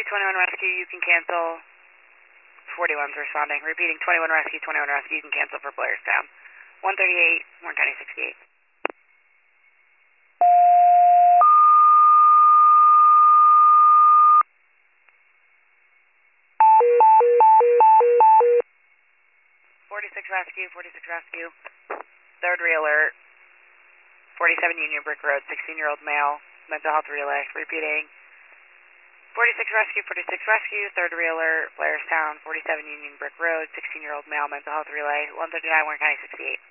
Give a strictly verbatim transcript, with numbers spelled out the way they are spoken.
twenty-one rescue, you can cancel. forty-one's responding. Repeating, twenty-one rescue, twenty-one rescue, you can cancel for Blairstown. one thirty-eight, Warren County sixty-eight. forty-six rescue, forty-six rescue. Third realer, forty-seven Union Brick Road, sixteen-year-old male, mental health relay. Repeating, forty-six rescue, forty-six rescue, third realer, Blairstown, forty-seven Union Brick Road, sixteen-year-old male, mental health relay, one thirty-nine, Warren County sixty-eight.